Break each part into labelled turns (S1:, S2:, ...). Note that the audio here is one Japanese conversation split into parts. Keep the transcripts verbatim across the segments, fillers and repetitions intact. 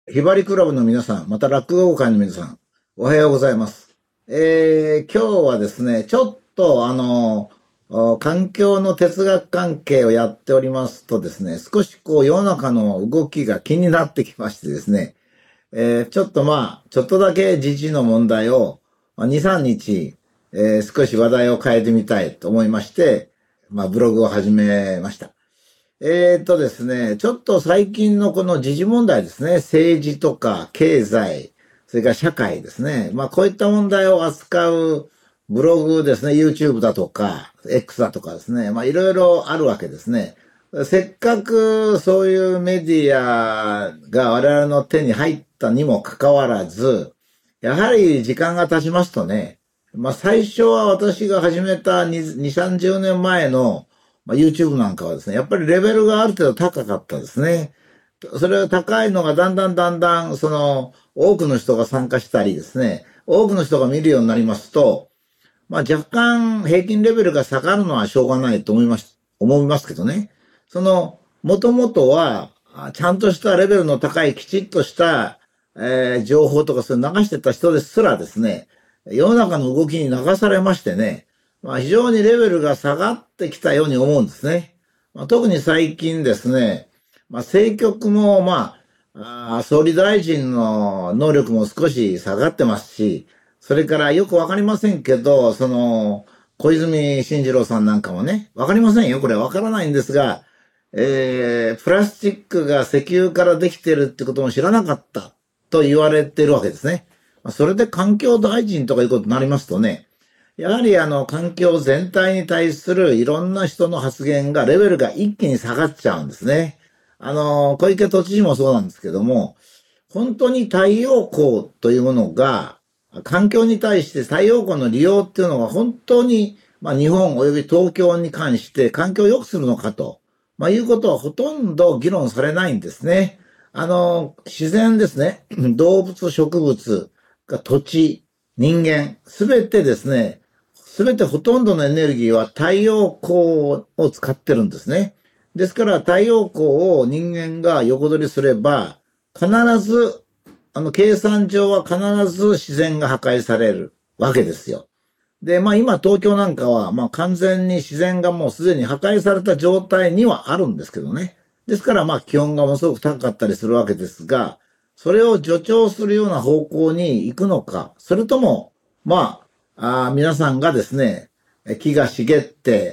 S1: ひばりクラブの皆さん、また落語会の皆さん、おはようございます。えー、今日はですね、ちょっとあの、お環境の哲学関係をやっておりますとですね、少しこう世の中の動きが気になってきましてですね、えー、ちょっとまあ、ちょっとだけ自治の問題を、まあ、に、さんにち、えー少し話題を変えてみたいと思いまして、まあ、ブログを始めました。えーとですね、ちょっと最近のこの時事問題ですね、政治とか経済、それから社会ですね、まあこういった問題を扱うブログですね、YouTube だとか、X だとかですね、まあいろいろあるわけですね。せっかくそういうメディアが我々の手に入ったにもかかわらず、やはり時間が経ちますとね、まあ最初は私が始めたに、さんじゅうねんまえのまあ、YouTube なんかはですね、やっぱりレベルがある程度高かったですね。それが高いのがだんだんだんだん、その、多くの人が参加したりですね、多くの人が見るようになりますと、まあ若干平均レベルが下がるのはしょうがないと思います、思いますけどね。その、もともとは、ちゃんとしたレベルの高いきちっとした、えー情報とかそれ流してた人ですらですね、世の中の動きに流されましてね、まあ非常にレベルが下がってきたように思うんですね。まあ、特に最近ですね、まあ政局もまあ、あ総理大臣の能力も少し下がってますし、それからよくわかりませんけど、その、小泉進次郎さんなんかもね、わかりませんよ。これわからないんですが、えー、プラスチックが石油からできてるってことも知らなかったと言われてるわけですね。それで環境大臣とかいうことになりますとね、やはりあの環境全体に対するいろんな人の発言がレベルが一気に下がっちゃうんですね。あの、小池都知事もそうなんですけども、本当に太陽光というものが、環境に対して太陽光の利用っていうのが本当に、まあ、日本及び東京に関して環境を良くするのかと、まあ、いうことはほとんど議論されないんですね。あの、自然ですね。動物、植物、土地、人間、すべてですね、すべてほとんどのエネルギーは太陽光を使ってるんですね。ですから太陽光を人間が横取りすれば、必ず、あの、計算上は必ず自然が破壊されるわけですよ。で、まあ今東京なんかは、まあ完全に自然がもうすでに破壊された状態にはあるんですけどね。ですからまあ気温がものすごく高かったりするわけですが、それを助長するような方向に行くのか、それとも、まあ、あ皆さんがですね、木が茂って、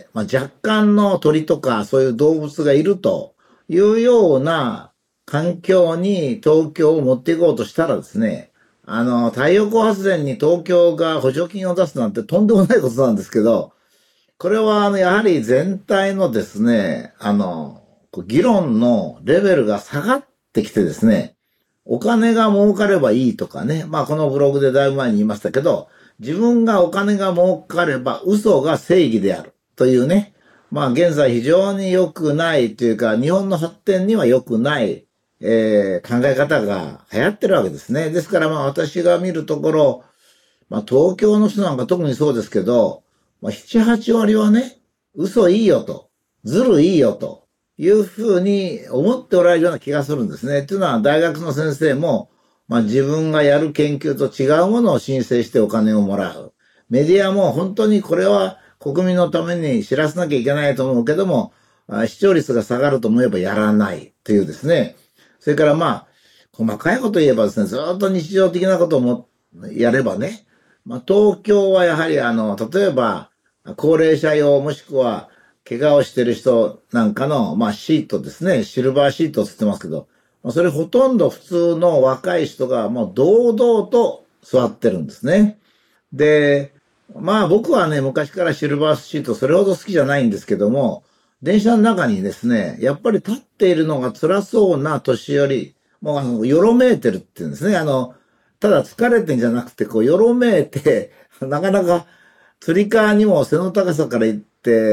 S1: まあ、若干の鳥とかそういう動物がいるというような環境に東京を持っていこうとしたらですね、あの、太陽光発電に東京が補助金を出すなんてとんでもないことなんですけど、これはあの、やはり全体のですね、あの、議論のレベルが下がってきてですね、お金が儲かればいいとかね、まあこのブログでだいぶ前に言いましたけど、自分がお金が儲かれば嘘が正義であるというね、まあ現在非常に良くないというか、日本の発展には良くない、えー考え方が流行ってるわけですね。ですからまあ私が見るところ、まあ東京の人なんか特にそうですけど、まあなな、はち割はね、嘘いいよと、ずるいいよというふうに思っておられるような気がするんですね。というのは大学の先生も、まあ自分がやる研究と違うものを申請してお金をもらう。メディアも本当にこれは国民のために知らせなきゃいけないと思うけども、あ視聴率が下がると思えばやらないというですね。それからまあ、細かいこと言えばですね、ずっと日常的なことをもやればね、まあ東京はやはりあの、例えば、高齢者用もしくは怪我をしてる人なんかの、まあシートですね、シルバーシートって言ってますけど、まあそれほとんど普通の若い人がもう堂々と座ってるんですね。で、まあ僕はね、昔からシルバーシートそれほど好きじゃないんですけども、電車の中にですね、やっぱり立っているのが辛そうな年寄り、もうあの、よろめいてるっていうんですね。あの、ただ疲れてんじゃなくて、こう、よろめいて、なかなか、つり革にも背の高さから行って、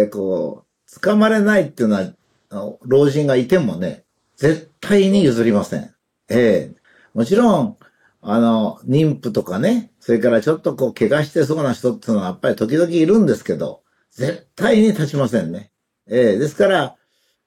S1: こう、掴まれないっていうのは、あの老人がいてもね、絶対に譲りません。ええもちろん、あの、妊婦とかね、それからちょっとこう、怪我してそうな人っていうのはやっぱり時々いるんですけど、絶対に立ちませんね。ええですから、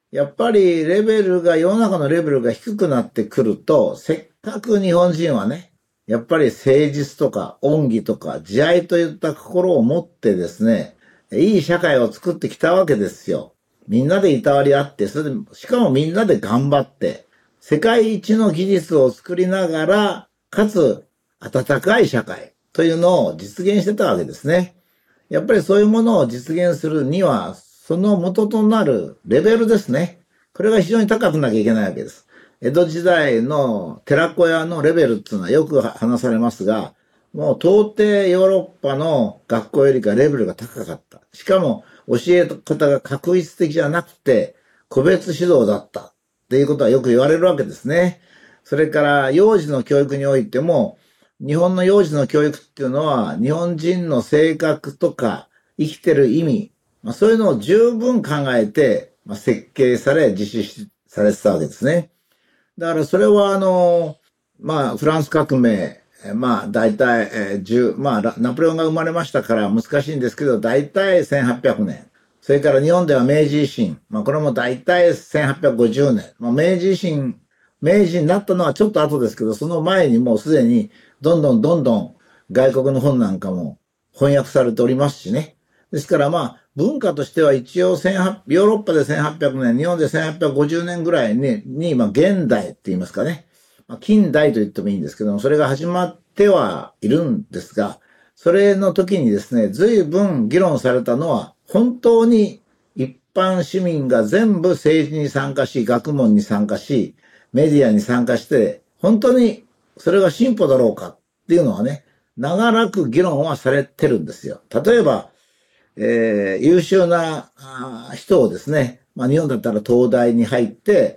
S1: やっぱりレベルが、世の中のレベルが低くなってくると、せっかく日本人はね、やっぱり誠実とか恩義とか慈愛といった心を持ってですね、いい社会を作ってきたわけですよ。みんなでいたわり合って、それで、しかもみんなで頑張って、世界一の技術を作りながら、かつ温かい社会というのを実現してたわけですね。やっぱりそういうものを実現するには、その元となるレベルですね。これが非常に高くなきゃいけないわけです。江戸時代の寺子屋のレベルっていうのはよく話されますが、もう到底ヨーロッパの学校よりかレベルが高かった。しかも教え方が確一的じゃなくて個別指導だったっていうことはよく言われるわけですね。それから幼児の教育においても、日本の幼児の教育っていうのは日本人の性格とか生きてる意味、まあ、そういうのを十分考えて、まあ、設計され実施されてたわけですね。だからそれはあの、まあフランス革命、まあ大体、えー、じゅう、まあナポレオンが生まれましたから難しいんですけど、大体せんはっぴゃくねん。それから日本では明治維新。まあこれも大体せんはっぴゃくごじゅうねん。まあ明治維新、明治になったのはちょっと後ですけど、その前にもうすでにどんどんどんどん外国の本なんかも翻訳されておりますしね。ですからまあ文化としては一応ヨーロッパでせんはっぴゃくねん、日本でせんはっぴゃくごじゅうねんぐらいに、にまあ現代って言いますかね。近代と言ってもいいんですけども、それが始まってはいるんですが、それの時にですね、随分議論されたのは、本当に一般市民が全部政治に参加し、学問に参加し、メディアに参加して、本当にそれが進歩だろうかっていうのはね、長らく議論はされてるんですよ。例えば、えー、優秀な人をですね、まあ日本だったら東大に入って、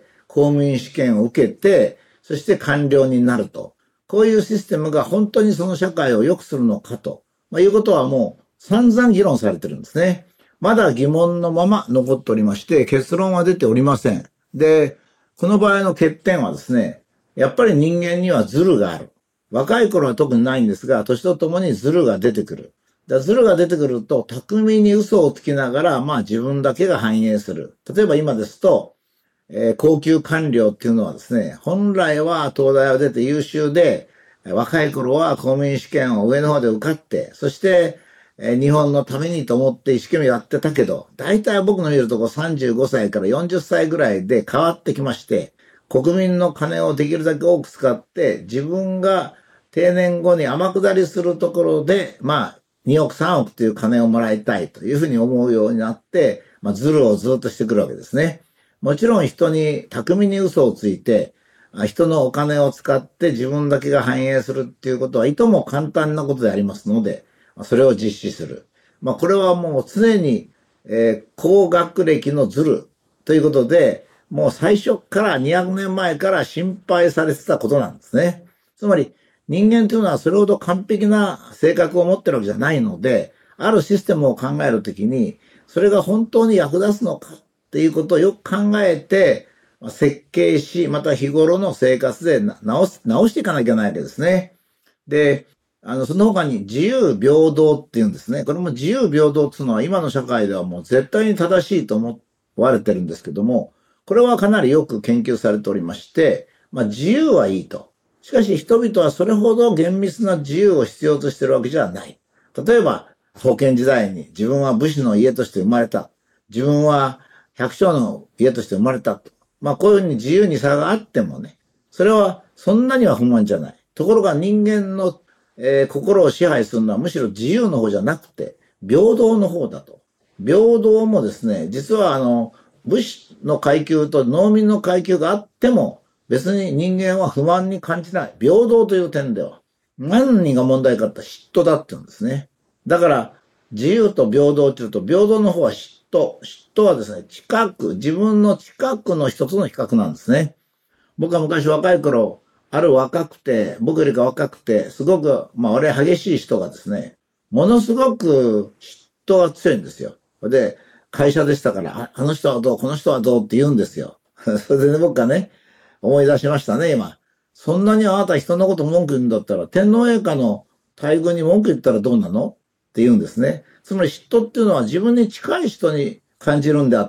S1: 公務員試験を受けて、そして官僚になると。こういうシステムが本当にその社会を良くするのかと、まあ、いうことはもう散々議論されてるんですね。まだ疑問のまま残っておりまして、結論は出ておりません。で、この場合の欠点はですね、やっぱり人間にはズルがある。若い頃は特にないんですが、年とともにズルが出てくる。ズルが出てくると、巧みに嘘をつきながら、まあ自分だけが反映する。例えば今ですと、えー、高級官僚っていうのはですね、本来は東大を出て優秀で、若い頃は公務員試験を上の方で受かって、そして、えー、日本のためにと思って一生懸命やってたけど、大体僕の見るとこさんじゅうごさいからよんじゅっさいぐらいで変わってきまして、国民の金をできるだけ多く使って、自分が定年後に天下りするところで、まあ、におくさんおくという金をもらいたいというふうに思うようになって、まあ、ズルをずっとしてくるわけですね。もちろん人に巧みに嘘をついて、人のお金を使って自分だけが反映するっていうことはいとも簡単なことでありますので、それを実施する。まあこれはもう常に、えー、高学歴のズルということで、もう最初からにひゃくねんまえから心配されてたことなんですね。つまり人間というのはそれほど完璧な性格を持ってるわけじゃないので、あるシステムを考えるときに、それが本当に役立つのかっていうことをよく考えて、設計し、また日頃の生活で直す、直していかなきゃいけないわけですね。で、あの、その他に自由平等っていうんですね。これも自由平等っていうのは今の社会ではもう絶対に正しいと思われてるんですけども、これはかなりよく研究されておりまして、まあ自由はいいと。しかし人々はそれほど厳密な自由を必要としているわけじゃない。例えば、封建時代に自分は武士の家として生まれた。自分は百姓の家として生まれたと。まあこういうふうに自由に差があってもね、それはそんなには不満じゃない。ところが人間の、えー、心を支配するのはむしろ自由の方じゃなくて、平等の方だと。平等もですね、実はあの、武士の階級と農民の階級があっても、別に人間は不満に感じない。平等という点では。何が問題かって嫉妬だって言うんですね。だから、自由と平等っていうと、平等の方は嫉妬。嫉妬はですね、近く、自分の近くの一つの比較なんですね。僕は昔若い頃、ある若くて、僕よりか若くて、すごく、まあ俺激しい人がですね、ものすごく嫉妬が強いんですよ。で、会社でしたから、あ、あの人はどう、この人はどうって言うんですよ。それでね、僕がね、思い出しましたね、今。そんなにあなた人のこと文句言うんだったら、天皇陛下の待遇に文句言ったらどうなのって言うんですね。つまり嫉妬っていうのは自分に近い人に感じるんであって、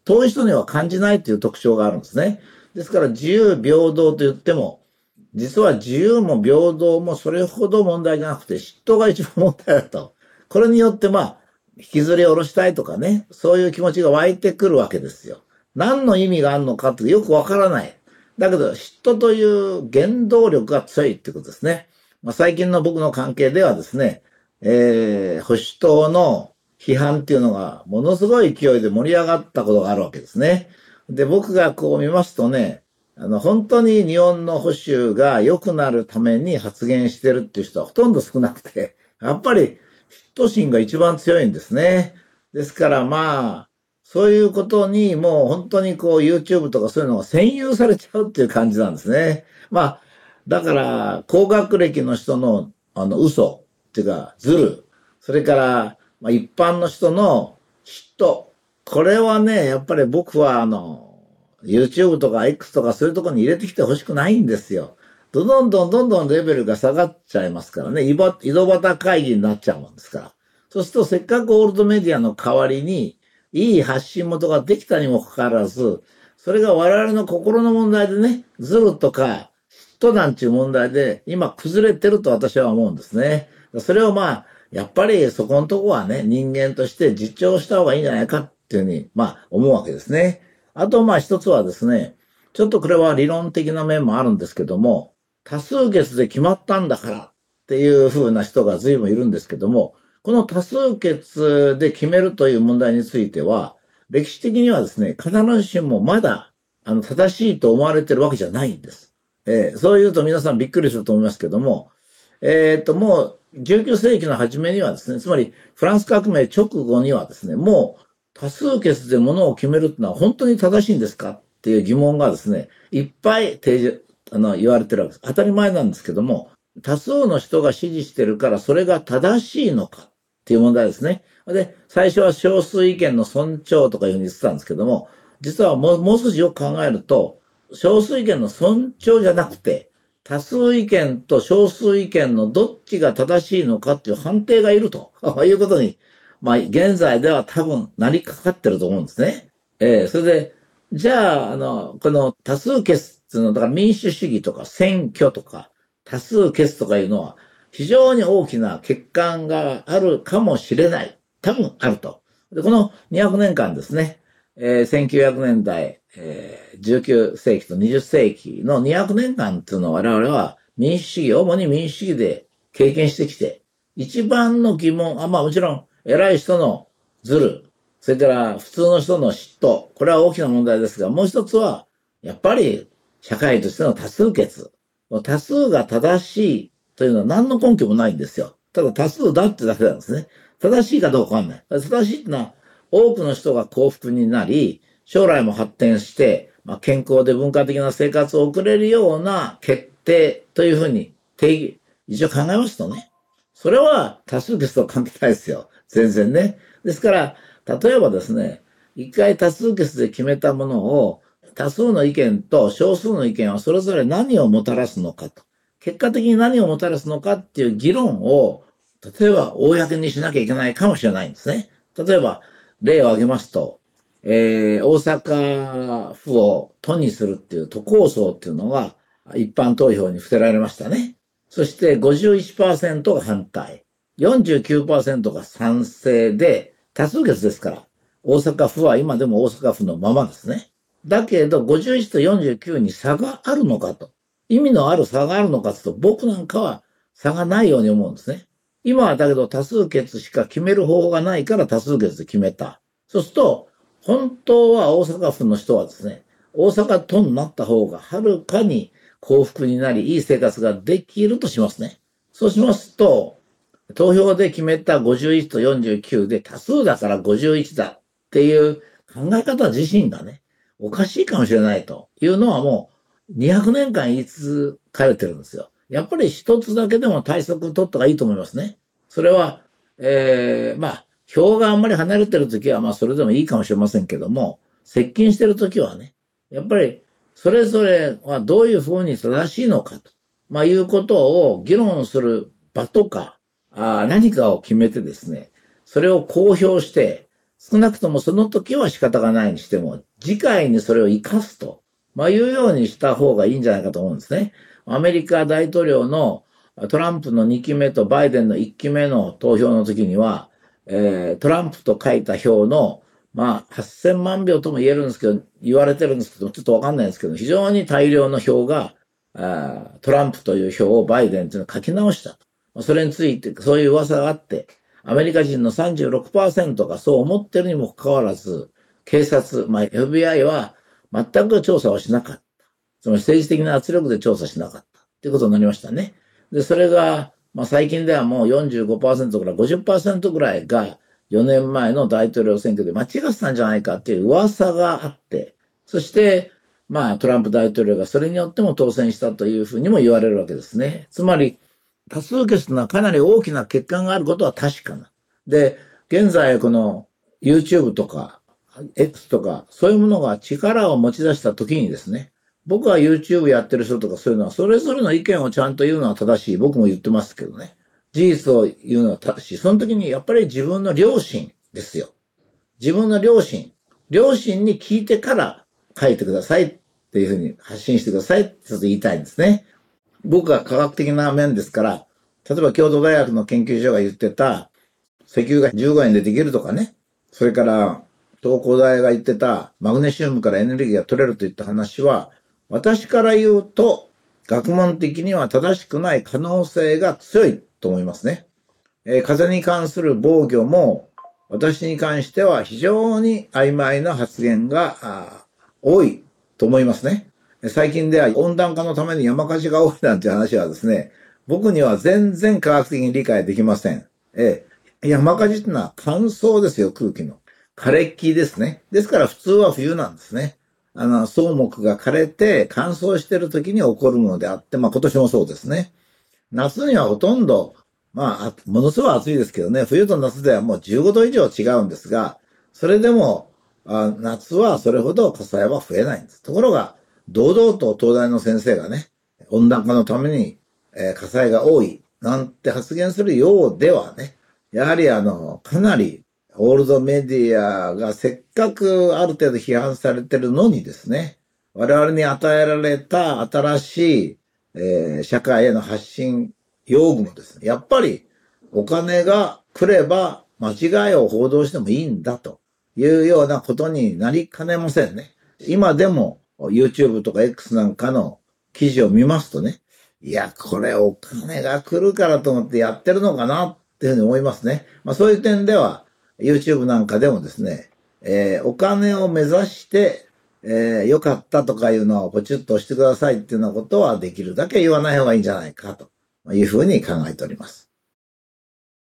S1: 遠い人には感じないという特徴があるんですね。ですから自由平等と言っても、実は自由も平等もそれほど問題じゃなくて嫉妬が一番問題だと。これによってまあ、引きずり下ろしたいとかね、そういう気持ちが湧いてくるわけですよ。何の意味があるのかってよくわからない。だけど嫉妬という原動力が強いってことですね。まあ、最近の僕の関係ではですね、えー、保守党の批判っていうのがものすごい勢いで盛り上がったことがあるわけですね。で、僕がこう見ますとね、あの、本当に日本の保守が良くなるために発言してるっていう人はほとんど少なくて、やっぱり嫉妬心が一番強いんですね。ですからまあ、そういうことにもう本当にこう YouTube とかそういうのが占有されちゃうっていう感じなんですね。まあ、だから高学歴の人のあの嘘っていうかずる、それからまあ一般の人の嫉妬、これはね、やっぱり僕はあの、YouTube とか X とかそういうところに入れてきてほしくないんですよ。どんどんどんどんどんレベルが下がっちゃいますからね。井戸端会議になっちゃうもんですから。そうするとせっかくオールドメディアの代わりに、いい発信元ができたにもかかわらず、それが我々の心の問題でね、ズルとか嫉妬なんていう問題で今崩れてると私は思うんですね。それをまあ、やっぱりそこのとこはね、人間として自重した方がいいんじゃないかっていうふうに、まあ思うわけですね。あとまあ一つはですね、ちょっとこれは理論的な面もあるんですけども、多数決で決まったんだからっていうふうな人が随分いるんですけども、この多数決で決めるという問題については、歴史的にはですね、必ずしもまだ、あの、正しいと思われてるわけじゃないんです。えー、そう言うと皆さんびっくりすると思いますけども、えっと、もう、じゅうきゅう世紀の初めにはですね、つまり、フランス革命直後にはですね、もう、多数決で物を決めるってのは本当に正しいんですかっていう疑問がですね、いっぱい提示、あの、言われてるわけです。当たり前なんですけども、多数の人が支持してるからそれが正しいのかっていう問題ですね。で、最初は少数意見の尊重とかいうふうに言ってたんですけども、実はもうもう少しよく考えると、少数意見の尊重じゃなくて、多数意見と少数意見のどっちが正しいのかっていう判定がいるということに、まあ、現在では多分なりかかってると思うんですね。えー、それで、じゃあ、あの、この多数決っていうのは、だから民主主義とか選挙とか多数決とかいうのは、非常に大きな欠陥があるかもしれない。多分あると。で、このにひゃくねんかんですね、えー、せんきゅうひゃくねんだい、えー、じゅうきゅう世紀とにじゅっ世紀のにひゃくねんかんっていうのを我々は民主主義、主に民主主義で経験してきて、一番の疑問、あ、まあもちろん偉い人のズル、それから普通の人の嫉妬、これは大きな問題ですが、もう一つは、やっぱり社会としての多数決。多数が正しいというのは何の根拠もないんですよ。ただ多数だってだけなんですね。正しいかどうかわかんない。正しいってのは多くの人が幸福になり、将来も発展して、まあ、健康で文化的な生活を送れるような決定というふうに定義、一応考えますとね。それは多数決と関係ないですよ。全然ね。ですから、例えばですね、一回多数決で決めたものを、多数の意見と少数の意見はそれぞれ何をもたらすのかと。結果的に何をもたらすのかっていう議論を、例えば公にしなきゃいけないかもしれないんですね。例えば、例を挙げますと、えー、大阪府を都にするっていう都構想っていうのが一般投票に付せられましたね。そして ごじゅういちパーセント が反対、よんじゅうきゅうパーセント が賛成で、多数決ですから、大阪府は今でも大阪府のままですね。だけど、ごじゅういちとよんじゅうきゅうに差があるのかと。意味のある差があるのかというと、僕なんかは差がないように思うんですね。今はだけど多数決しか決める方法がないから多数決で決めた。そうすると、本当は大阪府の人はですね、大阪都になった方がはるかに幸福になり、いい生活ができるとしますね。そうしますと、投票で決めたごじゅういちとよんじゅうきゅうで多数だからごじゅういちだっていう考え方自身がね、おかしいかもしれないというのはもうにひゃくねんかん言い続かれてるんですよ。やっぱり一つだけでも対策取った方がいいと思いますね。それは、えー、まあ、票があんまり離れてるときはまあそれでもいいかもしれませんけども、接近してるときはね、やっぱりそれぞれはどういうふうに正しいのかと、まあいうことを議論する場とか、あ何かを決めてですね、それを公表して、 少なくともその時は仕方がないにしても、次回にそれを活かすと、まあ、いうようにした方がいいんじゃないかと思うんですね。アメリカ大統領のトランプのにきめとバイデンのいっきめの投票の時には、えー、トランプと書いた票の、まあ、はっせんまんひょうとも言えるんですけど、言われてるんですけど、ちょっとわかんないんですけど、非常に大量の票が、トランプという票をバイデンというのを書き直した。それについて、そういう噂があって、アメリカ人の さんじゅうろくパーセント がそう思ってるにもかかわらず、警察、まあ、エフビーアイ は全く調査をしなかった。つまり政治的な圧力で調査しなかった。ということになりましたね。で、それが、まあ、最近ではもう よんじゅうごパーセント から ごじゅっパーセント ぐらいがよねんまえの大統領選挙で間違ってたんじゃないかっていう噂があって、そして、まあ、トランプ大統領がそれによっても当選したというふうにも言われるわけですね。つまり、多数決というのはかなり大きな欠陥があることは確かな。で、現在この YouTube とか X とかそういうものが力を持ち出した時にですね、僕は YouTube やってる人とかそういうのはそれぞれの意見をちゃんと言うのは正しい。僕も言ってますけどね。事実を言うのは正しい。その時にやっぱり自分の良心ですよ。自分の良心。良心に聞いてから書いてくださいっていうふうに発信してくださいってちょっと言いたいんですね。僕が科学的な面ですから、例えば京都大学の研究所が言ってた、石油がじゅうごえんでできるとかね、それから東工大が言ってたマグネシウムからエネルギーが取れるといった話は、私から言うと、学問的には正しくない可能性が強いと思いますね。えー、風に関する防御も、私に関しては非常に曖昧な発言が多いと思いますね。最近では温暖化のために山火事が多いなんて話はですね、僕には全然科学的に理解できません。ええ、山火事ってのは乾燥ですよ、空気の。枯れ木ですね。ですから普通は冬なんですね。あの、草木が枯れて乾燥している時に起こるものであって、まあ今年もそうですね。夏にはほとんど、まあ、ものすごい暑いですけどね、冬と夏ではもうじゅうごど以上違うんですが、それでも、あ夏はそれほど火災は増えないんです。ところが、堂々と東大の先生がね、温暖化のために、えー、火災が多い、なんて発言するようではね、やはりあの、かなり、オールドメディアがせっかくある程度批判されてるのにですね、我々に与えられた新しい、えー、社会への発信用具もですね、やっぱりお金が来れば間違いを報道してもいいんだというようなことになりかねませんね。今でも YouTube とか X なんかの記事を見ますとね、いや、これお金が来るからと思ってやってるのかなっていうふうに思いますね。まあそういう点では YouTube なんかでもですね、えー、お金を目指して、えー、良かったとかいうのをポチッと押してくださいっていうようなことはできるだけ言わない方がいいんじゃないかというふうに考えております。